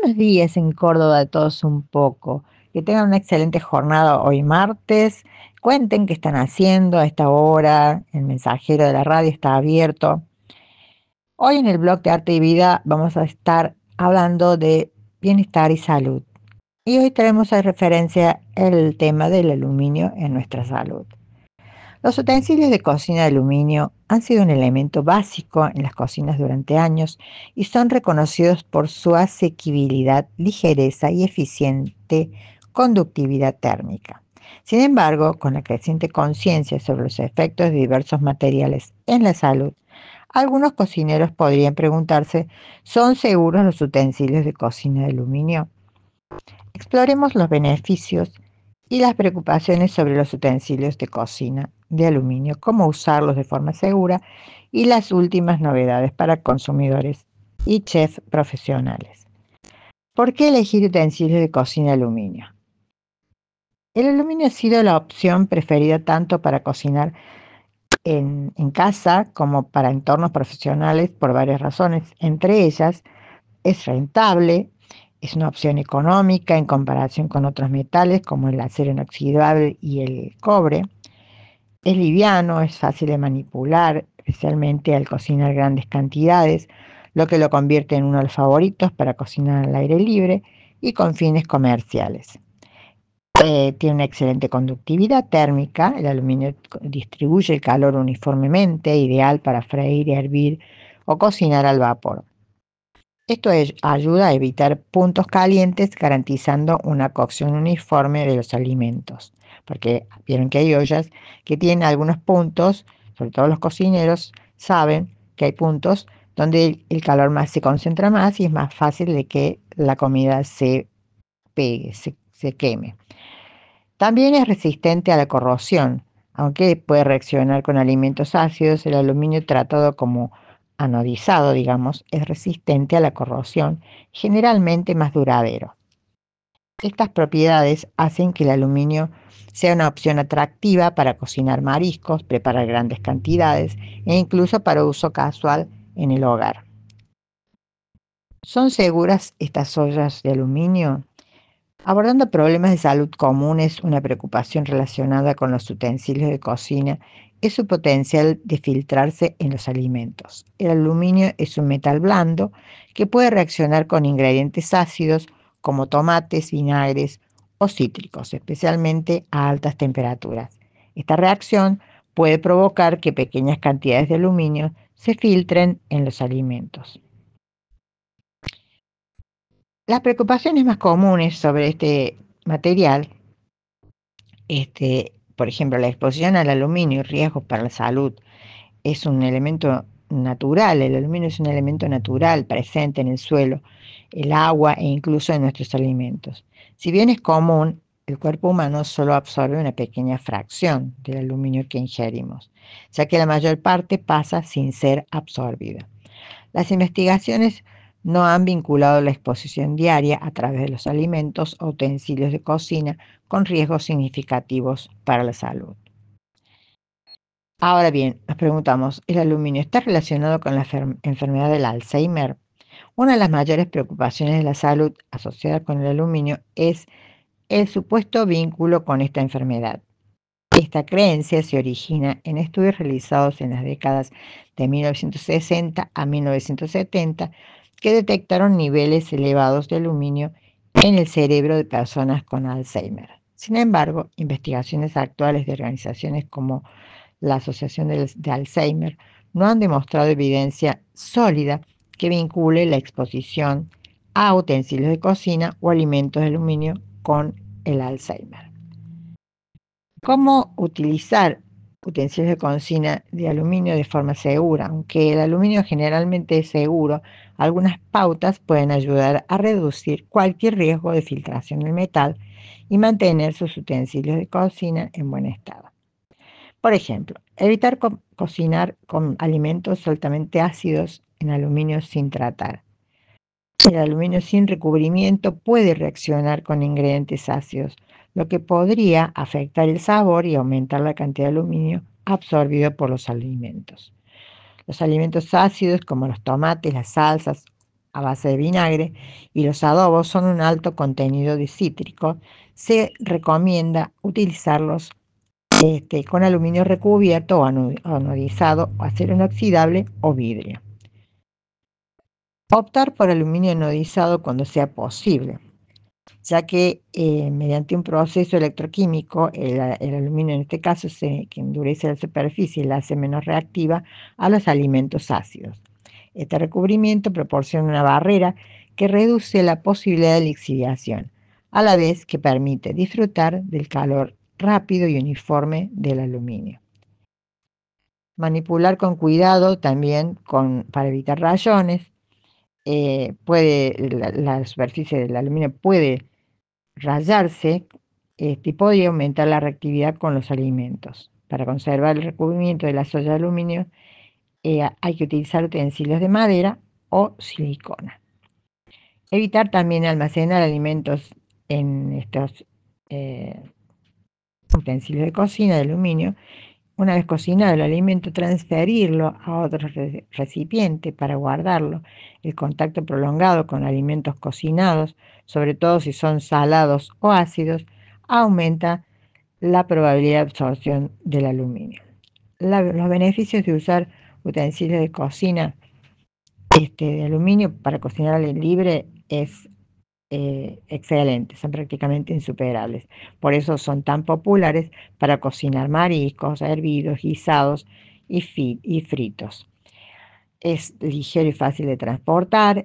Buenos días en Córdoba, de todos un poco. Que tengan una excelente jornada hoy martes. Cuenten qué están haciendo a esta hora. El mensajero de la radio está abierto. Hoy en el blog de Arte y Vida vamos a estar hablando de bienestar y salud. Y hoy traemos a referencia el tema del aluminio en nuestra salud. Los utensilios de cocina de aluminio han sido un elemento básico en las cocinas durante años y son reconocidos por su asequibilidad, ligereza y eficiente conductividad térmica. Sin embargo, con la creciente conciencia sobre los efectos de diversos materiales en la salud, algunos cocineros podrían preguntarse, ¿son seguros los utensilios de cocina de aluminio? Exploremos los beneficios y las preocupaciones sobre los utensilios de cocina de aluminio, cómo usarlos de forma segura y las últimas novedades para consumidores y chefs profesionales. ¿Por qué elegir utensilios de cocina de aluminio? El aluminio ha sido la opción preferida tanto para cocinar en casa como para entornos profesionales por varias razones. Entre ellas, es rentable, es una opción económica en comparación con otros metales como el acero inoxidable y el cobre. Es liviano, es fácil de manipular, especialmente al cocinar grandes cantidades, lo que lo convierte en uno de los favoritos para cocinar al aire libre y con fines comerciales. Tiene una excelente conductividad térmica, el aluminio distribuye el calor uniformemente, ideal para freír, hervir o cocinar al vapor. Esto ayuda a evitar puntos calientes, garantizando una cocción uniforme de los alimentos. Porque vieron que hay ollas que tienen algunos puntos, sobre todo los cocineros saben que hay puntos donde el calor más se concentra más y es más fácil de que la comida se pegue, se queme. También es resistente a la corrosión, aunque puede reaccionar con alimentos ácidos. El aluminio tratado como anodizado, digamos, es resistente a la corrosión, generalmente más duradero. Estas propiedades hacen que el aluminio sea una opción atractiva para cocinar mariscos, preparar grandes cantidades e incluso para uso casual en el hogar. ¿Son seguras estas ollas de aluminio? Abordando problemas de salud comunes, una preocupación relacionada con los utensilios de cocina es su potencial de filtrarse en los alimentos. El aluminio es un metal blando que puede reaccionar con ingredientes ácidos como tomates, vinagres o cítricos, especialmente a altas temperaturas. Esta reacción puede provocar que pequeñas cantidades de aluminio se filtren en los alimentos. Las preocupaciones más comunes sobre este material, por ejemplo, la exposición al aluminio y riesgos para la salud, es un elemento natural. El aluminio es un elemento natural presente en el suelo, el agua e incluso en nuestros alimentos. Si bien es común, el cuerpo humano solo absorbe una pequeña fracción del aluminio que ingerimos, ya que la mayor parte pasa sin ser absorbida. Las investigaciones no han vinculado la exposición diaria a través de los alimentos o utensilios de cocina con riesgos significativos para la salud. Ahora bien, nos preguntamos, ¿el aluminio está relacionado con la enfermedad del Alzheimer? Una de las mayores preocupaciones de la salud asociada con el aluminio es el supuesto vínculo con esta enfermedad. Esta creencia se origina en estudios realizados en las décadas de 1960 a 1970 que detectaron niveles elevados de aluminio en el cerebro de personas con Alzheimer. Sin embargo, investigaciones actuales de organizaciones como la Asociación de Alzheimer no han demostrado evidencia sólida que vincule la exposición a utensilios de cocina o alimentos de aluminio con el Alzheimer. ¿Cómo utilizar utensilios de cocina de aluminio de forma segura? Aunque el aluminio generalmente es seguro, algunas pautas pueden ayudar a reducir cualquier riesgo de filtración del metal y mantener sus utensilios de cocina en buen estado. Por ejemplo, evitar cocinar con alimentos altamente ácidos en aluminio sin tratar. El aluminio sin recubrimiento puede reaccionar con ingredientes ácidos, lo que podría afectar el sabor y aumentar la cantidad de aluminio absorbido por los alimentos. Los alimentos ácidos como los tomates, las salsas, a base de vinagre y los adobos son un alto contenido de cítrico, se recomienda utilizarlos con aluminio recubierto o anodizado, o acero inoxidable o vidrio. Optar por aluminio anodizado cuando sea posible, ya que mediante un proceso electroquímico, el aluminio en este caso que endurece la superficie y la hace menos reactiva a los alimentos ácidos. Este recubrimiento proporciona una barrera que reduce la posibilidad de lixiviación, a la vez que permite disfrutar del calor rápido y uniforme del aluminio. Manipular con cuidado también para evitar rayones. La superficie del aluminio puede rayarse y podría aumentar la reactividad con los alimentos. Para conservar el recubrimiento de las ollas de aluminio hay que utilizar utensilios de madera o silicona. Evitar también almacenar alimentos en estos eh, utensilios de cocina de aluminio. Una vez cocinado el alimento, transferirlo a otro recipiente para guardarlo. El contacto prolongado con alimentos cocinados, sobre todo si son salados o ácidos, aumenta la probabilidad de absorción del aluminio. Los beneficios de usar utensilios de cocina de aluminio para cocinar al aire libre es excelente, son prácticamente insuperables. Por eso son tan populares para cocinar mariscos, hervidos, guisados y fritos. Es ligero y fácil de transportar,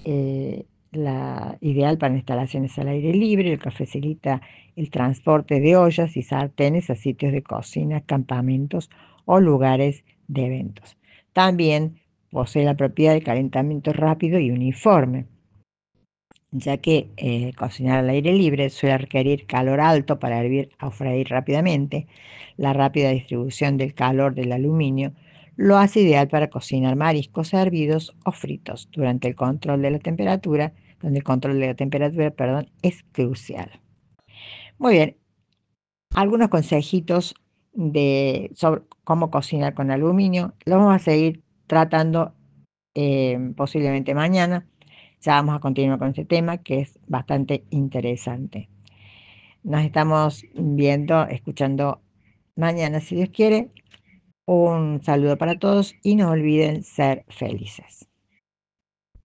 ideal para instalaciones al aire libre, el que facilita el transporte de ollas y sartenes a sitios de cocina, campamentos o lugares de eventos. También posee la propiedad de calentamiento rápido y uniforme, ya que cocinar al aire libre suele requerir calor alto para hervir o freír rápidamente. La rápida distribución del calor del aluminio lo hace ideal para cocinar mariscos hervidos o fritos durante el control de la temperatura, donde el control de la temperatura, es crucial. Muy bien, algunos consejitos sobre cómo cocinar con aluminio. Lo vamos a seguir tratando posiblemente mañana. Ya vamos a continuar con este tema que es bastante interesante. Nos estamos viendo, escuchando mañana, si Dios quiere. Un saludo para todos y no olviden ser felices.